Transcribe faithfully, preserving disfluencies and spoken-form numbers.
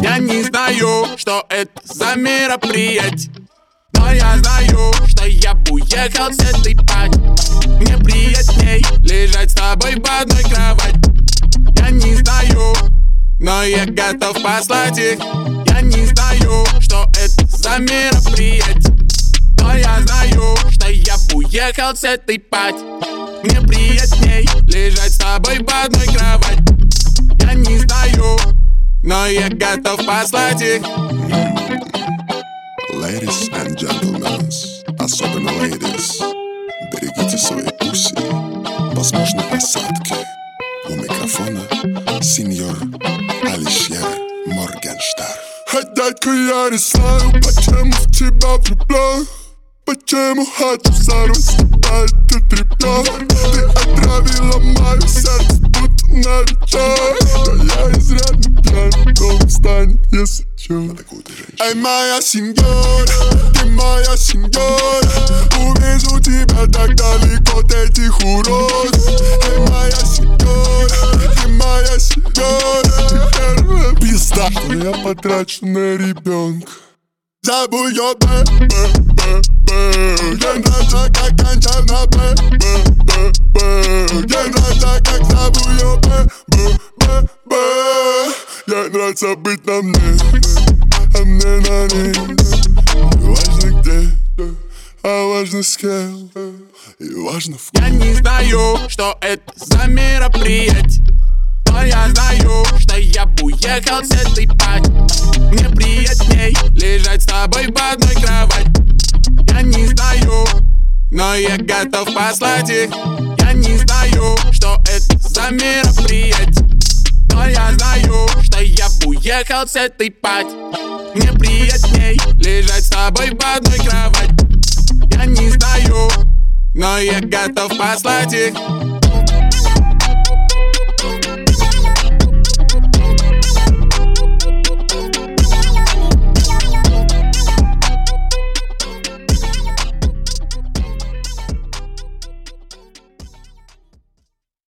Я не знаю, что это за мероприятие, но я знаю, что я бы уехал с этой пати. Мне приятней лежать с тобой в одной кровати. Я не знаю, но я готов послать их. Я не знаю, что это за мероприятие, но я знаю, что я бы уехал с этой пати. Мне приятней лежать с тобой в одной кровати. Я не знаю, но я готов послать их. Ladies and gentlemen, особенно ladies, берегите свои пуси, возможны осадки. У микрофона сеньор Алишер Моргенштерн. Эй, дядька, я не знаю, почему в тебя влюблен. Почему хочу сорвать с тебя этот ребенок. Ты отравила мое сердце, будто новичок. Да я изрядно пьян, дом станет, если чё. Эй, моя сеньора, ты моя сеньора. Увижу тебя так далеко от этих уродов. Эй, моя сеньора, ты моя сеньора. Первая пизда, что я потрачу на ребенка. Забудь ее, б, б, б, б. Ей нравится, как кончай на б, б, б, б. Ей нравится, как зову ее, б, б, б, б. Ей нравится быть на мне, а мне на ней. И важно где, а важно с кем, и важно в ком. Я не знаю, что это за мероприятие, но я знаю, что я бы уехал с этой пати. Мне приятней лежать с тобой в одной кровати. Я не знаю, но я готов послать их. Я не знаю, что это за мероприятие, но я знаю, что я бы уехал с этой пати. Мне приятней лежать с тобой в одной кровати. Я не знаю, но я готов послать их.